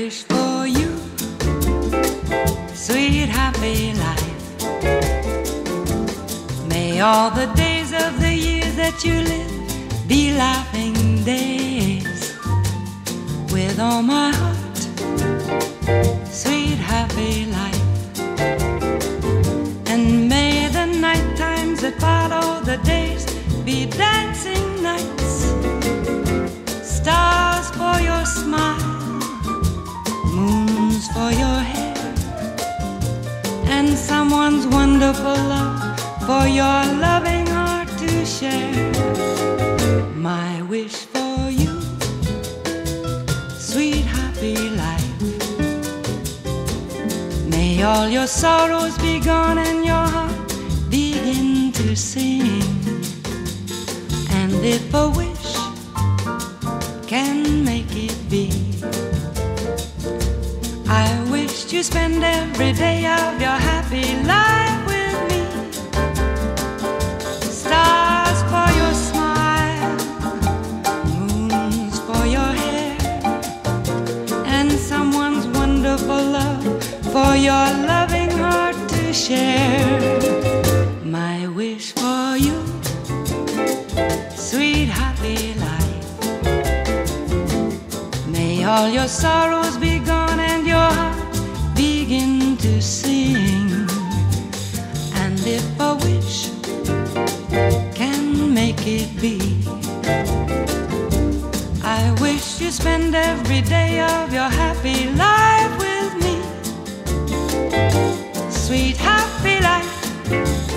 wish for you, sweet happy life. May all the days of the years that you live be laughing days. With all my heart, sweet happy life. And may the night times that follow the days be dancing nights. Stars for your smile, moons for your hair, and someone's wonderful love for your loving heart to share. My wish for you, sweet happy life. May all your sorrows be gone and your heart begin to sing. And if a wish can make it be, I wish to spend every day of your happy life with me. Stars for your smile, moons for your hair, and someone's wonderful love for your loving heart to share. My wish for you, sweet happy life. May all your sorrows be gone and your heart begin to sing. And if a wish can make it be, I wish you spend every day of your happy life with me. Sweet happy life.